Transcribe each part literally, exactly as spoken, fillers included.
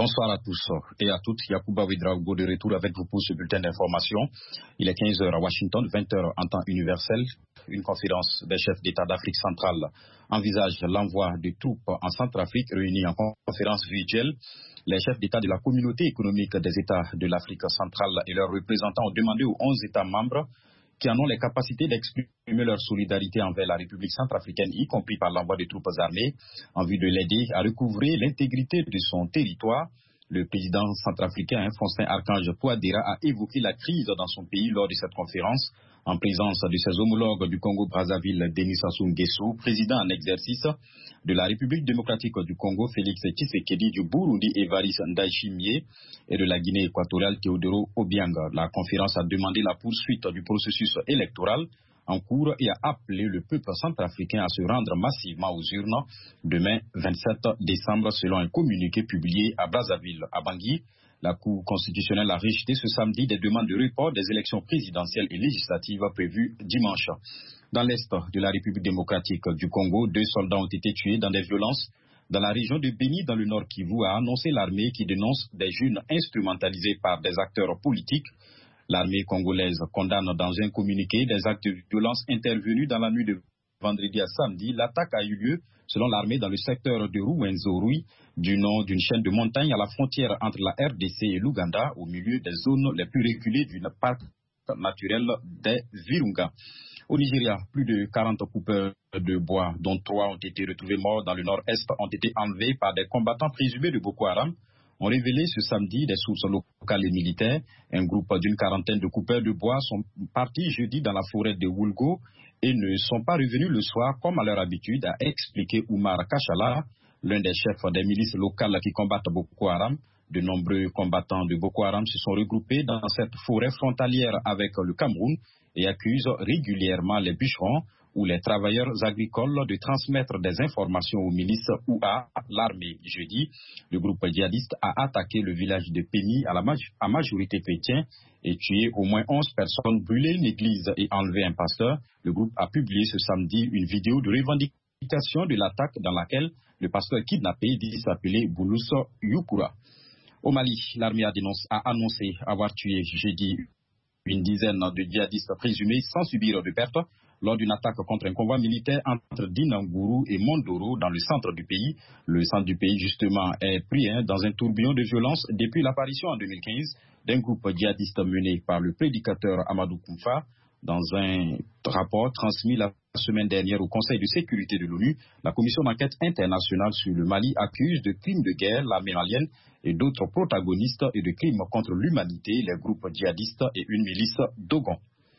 Bonsoir à tous et à toutes. Yacouba Ouedraogo de retour avec vous pour ce bulletin d'information. Il est quinze heures à Washington, vingt heures en temps universel. Une conférence des chefs d'État d'Afrique centrale envisage l'envoi de troupes en Centrafrique réunis en conférence virtuelle. Les chefs d'État de la communauté économique des États de l'Afrique centrale et leurs représentants ont demandé aux onze États membres qui en ont les capacités d'exprimer leur solidarité envers la République centrafricaine, y compris par l'envoi de troupes armées, en vue de l'aider à recouvrer l'intégrité de son territoire. Le président centrafricain, Faustin Archange Touadéra, a évoqué la crise dans son pays lors de cette conférence, en présence de ses homologues du Congo-Brazzaville, Denis Sassou Nguesso, président en exercice de la République démocratique du Congo, Félix Tshisekedi, du Burundi, Évariste Ndayishimiye, et de la Guinée équatoriale, Teodoro Obiang. La conférence a demandé la poursuite du processus électoral en cours et a appelé le peuple centrafricain à se rendre massivement aux urnes demain vingt-sept décembre, selon un communiqué publié à Brazzaville. À Bangui, la Cour constitutionnelle a rejeté ce samedi des demandes de report des élections présidentielles et législatives prévues dimanche. Dans l'est de la République démocratique du Congo, deux soldats ont été tués dans des violences dans la région de Béni, dans le Nord Kivu, a annoncé l'armée qui dénonce des jeunes instrumentalisés par des acteurs politiques. L'armée congolaise condamne dans un communiqué des actes de violence intervenus dans la nuit de vendredi à samedi. L'attaque a eu lieu, selon l'armée, dans le secteur de Ruwenzori, du nom d'une chaîne de montagnes à la frontière entre la R D C et l'Ouganda, au milieu des zones les plus reculées du parc naturel des Virunga. Au Nigeria, plus de quarante coupeurs de bois, dont trois ont été retrouvés morts dans le nord-est, ont été enlevés par des combattants présumés de Boko Haram, ont révélé ce samedi des sources locales et militaires. Un groupe d'une quarantaine de coupeurs de bois sont partis jeudi dans la forêt de Wulgo et ne sont pas revenus le soir comme à leur habitude, a expliqué Oumar Kachala, l'un des chefs des milices locales qui combattent Boko Haram. De nombreux combattants de Boko Haram se sont regroupés dans cette forêt frontalière avec le Cameroun et accusent régulièrement les bûcherons ou les travailleurs agricoles de transmettre des informations aux milices ou à l'armée. Jeudi, le groupe djihadiste a attaqué le village de Péni à la maj- à majorité chrétien et tué au moins onze personnes, brûlé une église et enlevé un pasteur. Le groupe a publié ce samedi une vidéo de revendication de l'attaque dans laquelle le pasteur kidnappé dit s'appeler Boulous Yukura. Au Mali, l'armée a, dénonce, a annoncé avoir tué jeudi une dizaine de djihadistes présumés sans subir de pertes lors d'une attaque contre un convoi militaire entre Dinangourou et Mondoro dans le centre du pays. Le centre du pays, justement, est pris hein, dans un tourbillon de violence depuis l'apparition en deux mille quinze d'un groupe djihadiste mené par le prédicateur Amadou Koumfa. Dans un rapport transmis la semaine dernière au Conseil de sécurité de l'ONU, la commission d'enquête internationale sur le Mali accuse de crimes de guerre l'armée malienne et d'autres protagonistes et de crimes contre l'humanité, les groupes djihadistes et une milice Dogon.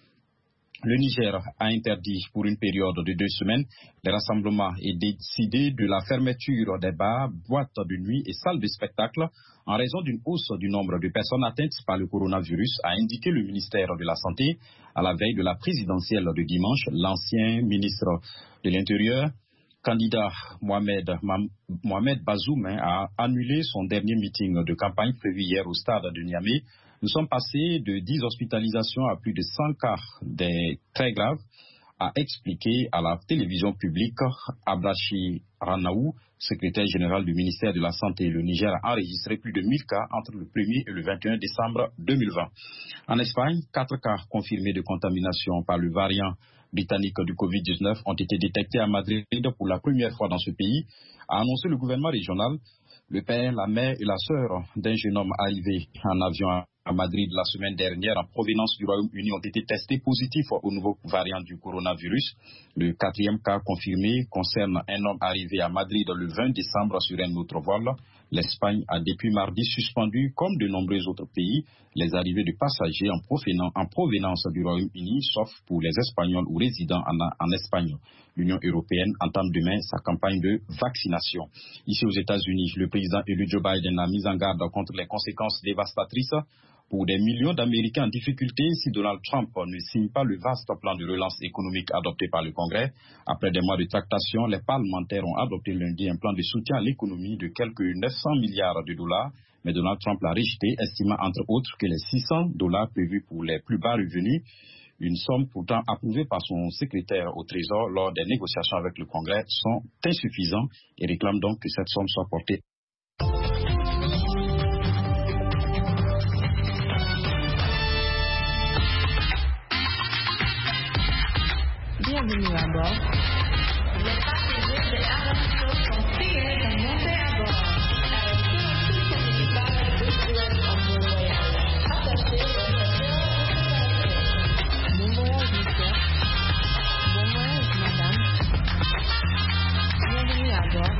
Le Niger a interdit pour une période de deux semaines les rassemblements et décidé de la fermeture des bars, boîtes de nuit et salles de spectacle en raison d'une hausse du nombre de personnes atteintes par le coronavirus, a indiqué le ministère de la Santé à la veille de la présidentielle de dimanche. L'ancien ministre de l'Intérieur, candidat Mohamed, Mohamed Bazoum, a annulé son dernier meeting de campagne prévu hier au stade de Niamey. Nous sommes passés de dix hospitalisations à plus de cent cas des très graves, a expliqué à la télévision publique Abdachi Ranaou, secrétaire général du ministère de la Santé. Le Niger a enregistré plus de mille cas entre le premier et le vingt et un décembre deux mille vingt. En Espagne, quatre cas confirmés de contamination par le variant britannique du covid dix-neuf ont été détectés à Madrid pour la première fois dans ce pays, a annoncé le gouvernement régional. Le père, la mère et la sœur d'un jeune homme arrivé en avion à Madrid la semaine dernière en provenance du Royaume-Uni ont été testés positifs au nouveau variant du coronavirus. Le quatrième cas confirmé concerne un homme arrivé à Madrid le vingt décembre sur un autre vol. L'Espagne a depuis mardi suspendu, comme de nombreux autres pays, les arrivées de passagers en provenance, en provenance du Royaume-Uni, sauf pour les Espagnols ou résidents en, en Espagne. L'Union européenne entame demain sa campagne de vaccination. Ici aux États-Unis, le président élu Joe Biden a mis en garde contre les conséquences dévastatrices pour des millions d'Américains en difficulté si Donald Trump ne signe pas le vaste plan de relance économique adopté par le Congrès. Après des mois de tractation, les parlementaires ont adopté lundi un plan de soutien à l'économie de quelques neuf cents milliards de dollars. Mais Donald Trump l'a rejeté, estimant entre autres que les six cents dollars prévus pour les plus bas revenus, une somme pourtant approuvée par son secrétaire au Trésor lors des négociations avec le Congrès, sont insuffisants et réclament donc que cette somme soit portée. Bienvenue à bord. Les passagers de Aram Show sont priés de monter à bord. Avec tout son équipage de Suez en bon voyage. Attachez votre ceinture de sécurité. Bon voyage, monsieur. Bon voyage, madame. Bienvenue à bord.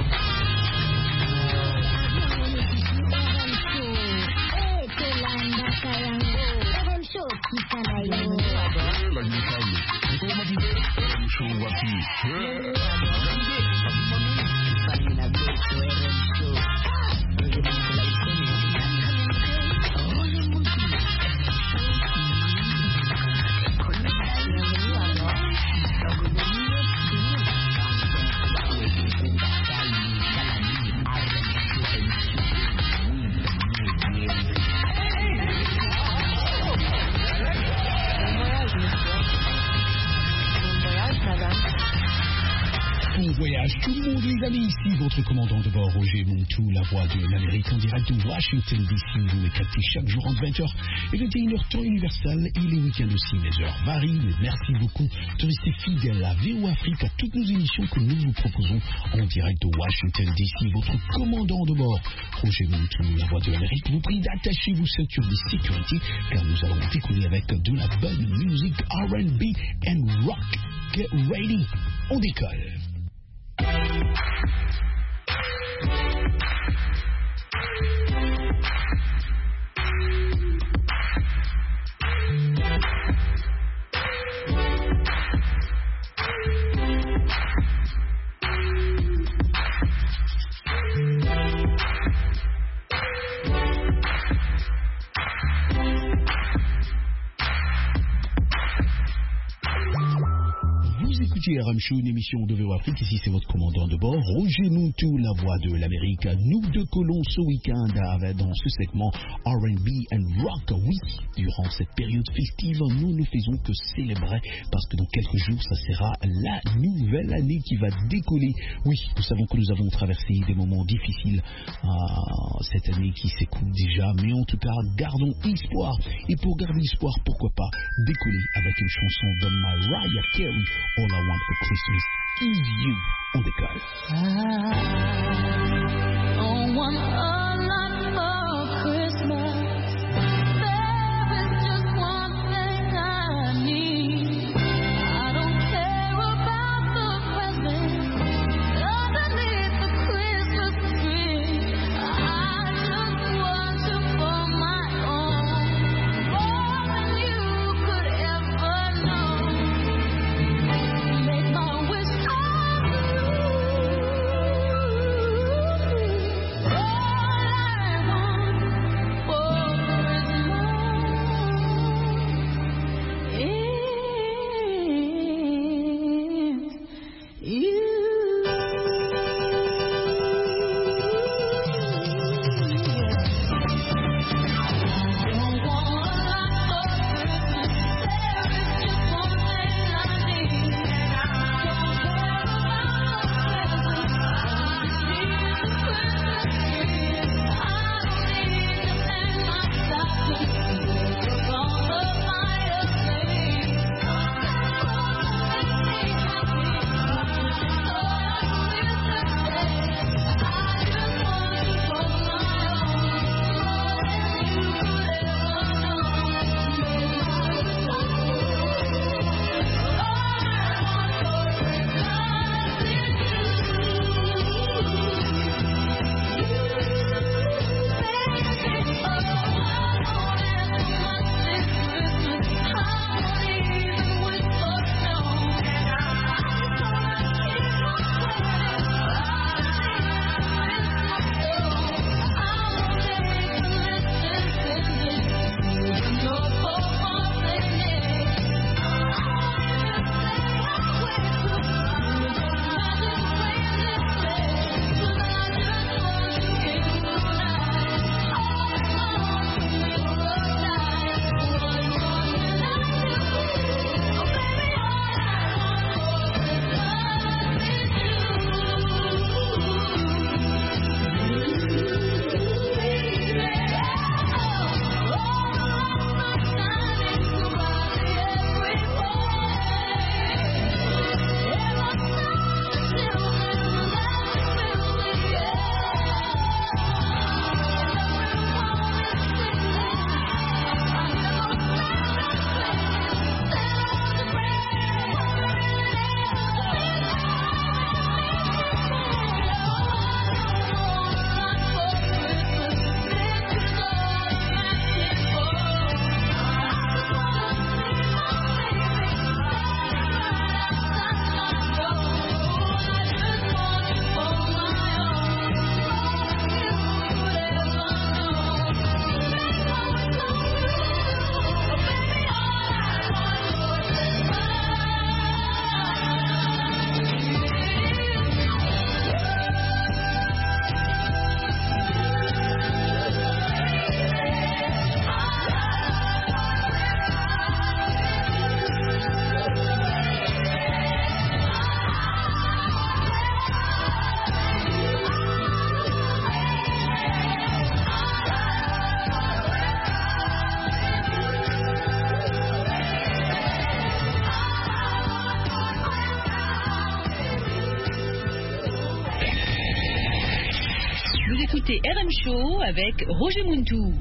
Tout le monde, les amis, ici votre commandant de bord, Roger Montou, la voix de l'Amérique en direct de Washington D C. Vous me captez chaque jour entre vingt heures et vingt et une heures temps universel et les week-ends aussi. Les heures varient, mais merci beaucoup de rester fidèles à V O Afrique, à toutes nos émissions que nous vous proposons en direct de Washington D C. Votre commandant de bord, Roger Montou, la voix de l'Amérique, vous prie d'attacher vos ceintures de sécurité car nous allons décoller avec de la bonne musique R and B and rock. Get ready, on décolle. R M Show, une émission de V O Afrique. Ici, c'est votre commandant de bord, Roger Montou, la voix de l'Amérique. Nous décollons ce week-end avec, dans ce segment R and B and rock. Oui, durant cette période festive, nous ne faisons que célébrer parce que dans quelques jours, ça sera la nouvelle année qui va décoller. Oui, nous savons que nous avons traversé des moments difficiles euh, cette année qui s'écoule déjà, mais en tout cas, gardons espoir. Et pour garder espoir, pourquoi pas décoller avec une chanson de Mariah Carey, All I Want for Christmas is You. On décolle. I don't want a lot for Christmas. There is just one thing I need. I don't care about the presents underneath the Christmas tree. I just want you for my own, more than you could ever know. Make my wish come true. écoutez R M Show avec Roger Muntou.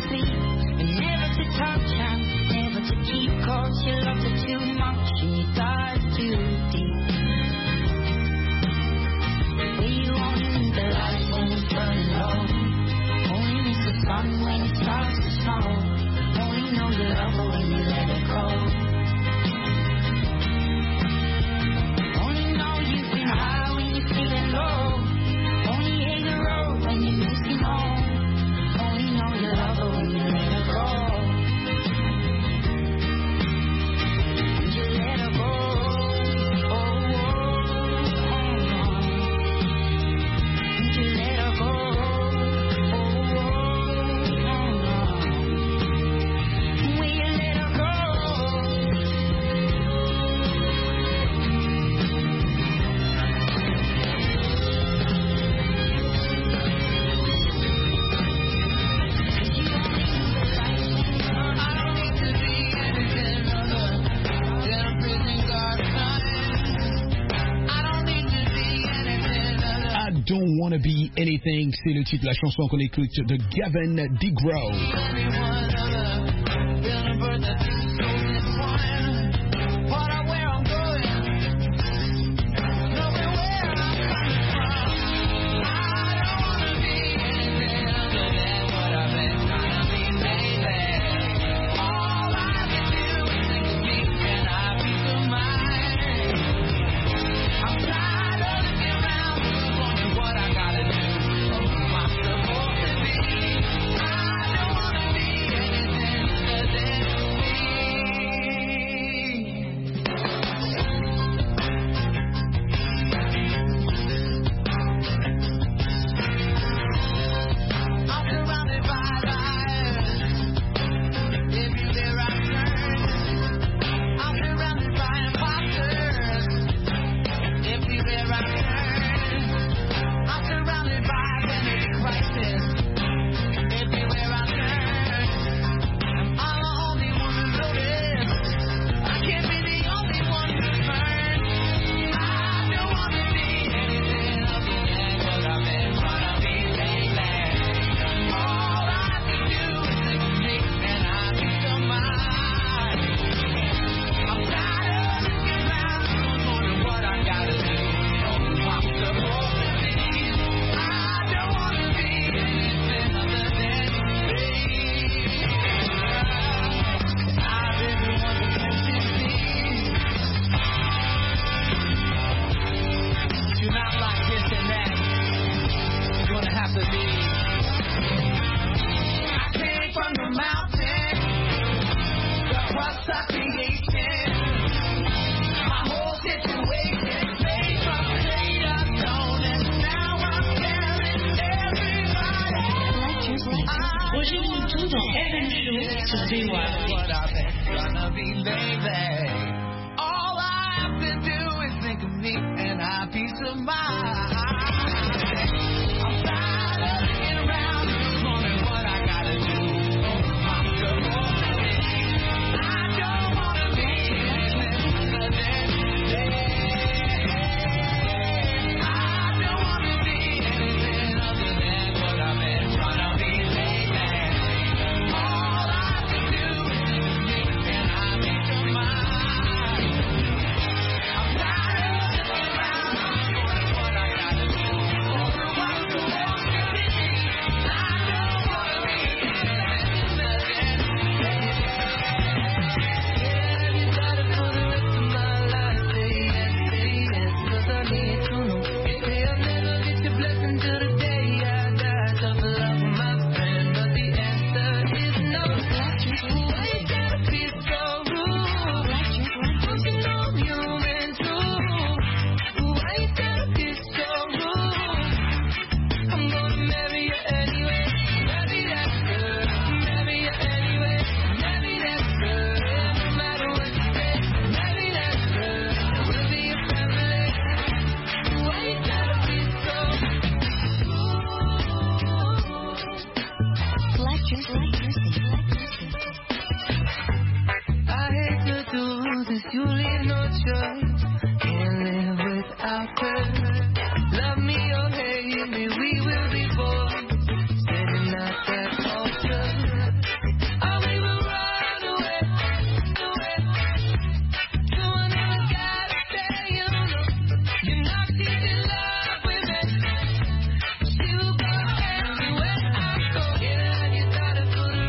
Cause you love her too much and you die. Don't Wanna Be Anything, c'est le titre de la chanson qu'on écoute de Gavin DeGraw. Roger Moutou dans R M Show sur V O A Thank you.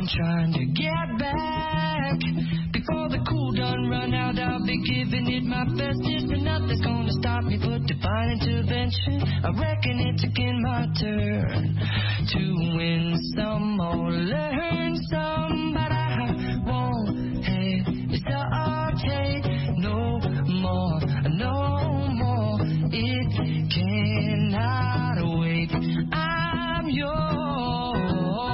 on trying to get back. Before the cool done run out, I'll be giving it my best. It's nothing's gonna stop me but divine intervention. I reckon it's again my turn to win some or learn some, but I won't hesitate no more, no more. It cannot wait. I'm yours.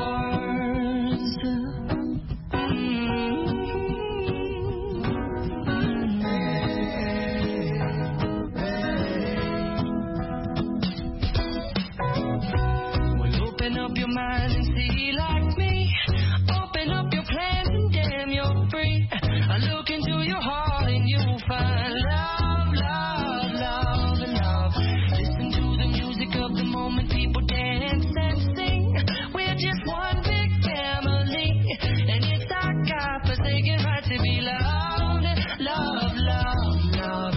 Well, open up your mind and see like me. Open up your plans and damn, you're free. I look into your heart and you'll find love, love, love, love. Listen to the music of the moment, people dance and sing. We're just one big family, and it's our God-forsaken right to be loved. Love, love, love,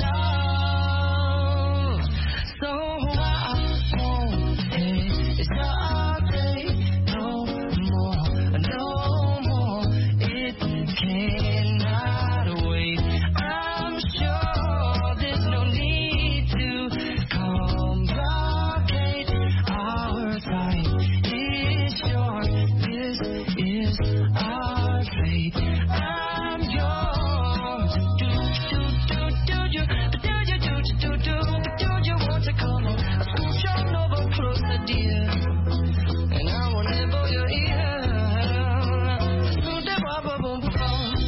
love. So I won't hesitate no more, no more. It cannot wait. I'm sure there's no need to complicate. Our time is short. This is our fate. I'm yours. Do do do do you? Do you do do do? Do you want to come on? Scooch on over closer, dear, and I will nibble your ear. Do the bubble boom boom.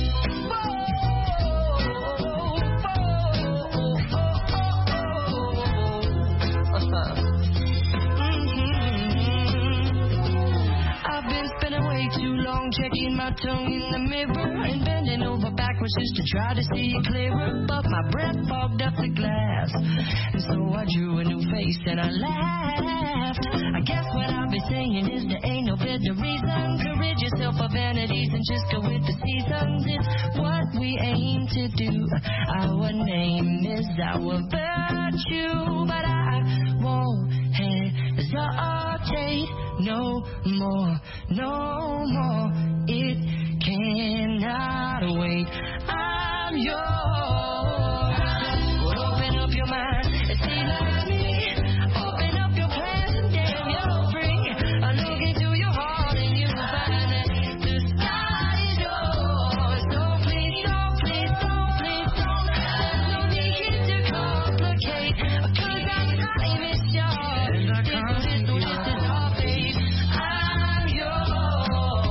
I've been spending way too long checking my tongue in the mirror and bending over backwards just to try to see it clearer, but my breath fogged up the glass, and so I drew a new face and I laughed. I guess what I'll be saying is there ain't no better reason to rid yourself of vanities and just go with the seasons. It's what we aim to do. Our name is our virtue, but I won't hesitate no more, no more. It cannot wait. I'm yours. Well, open up your mind and see like me. Open up your plans and damn, you're free. I look into your heart and you'll find that the sky is yours. So please don't, please don't, please don't. There's no need to complicate, 'cause our time is short. This is, this is our fate. I'm yours.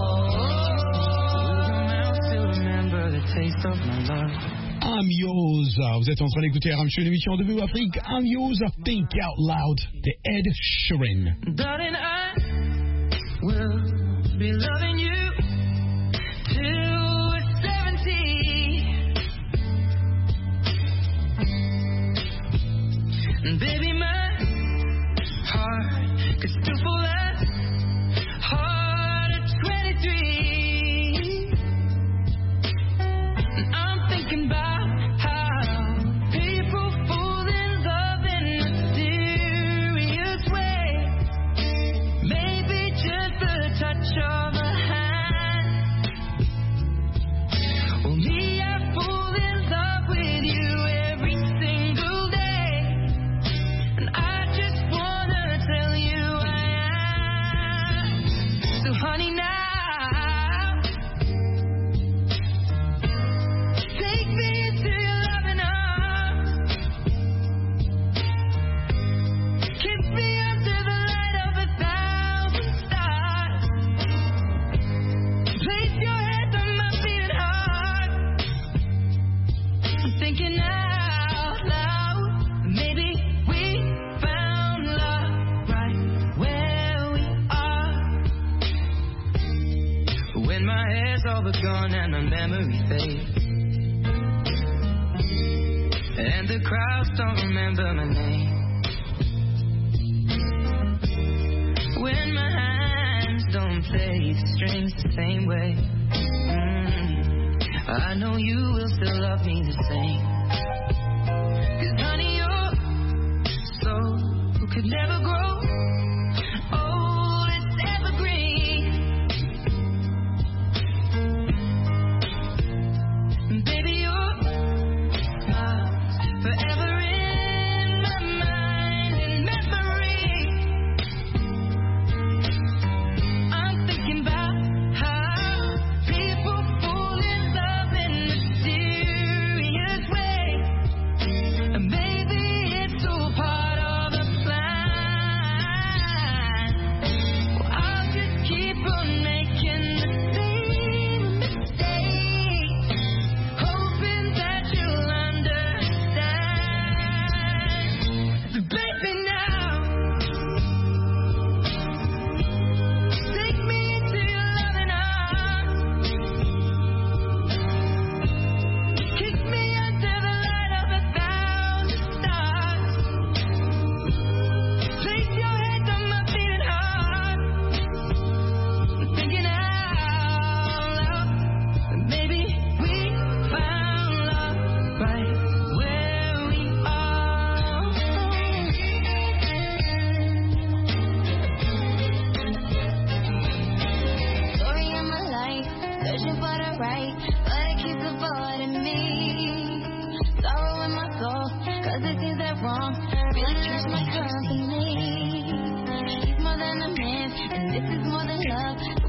Will the mouth still remember the taste of my love? I'm yours. Vous êtes en train d'écouter R M Show, une émission de V O Afrique. I'm yours. Think out loud. The Ed Sheeran. Darling, I will be loving you till we're seventy. And baby, my heart could still fall that hard at twenty-three. And I'm thinking about how people fall in love in mysterious ways. Maybe just a touch of a hand. Well, me, I fall in love with you every single day. And I just wanna tell you I am. So honey, now take me into your loving arms. Kiss me under the light of a thousand stars. Place your head on my beating heart. I'm thinking out loud. Maybe we found love right where we are. When my hair's all but gone and my memory fades, and the crowds don't remember my name. When my hands don't play the strings the same way, mm, I know you will still love me the same. 'Cause honey, your soul could never grow old, it's evergreen. searching for the right, but it keeps avoiding me. Sorrow in my soul, cause it seems that wrong really trust my company. He's more than a man, and this is more than love.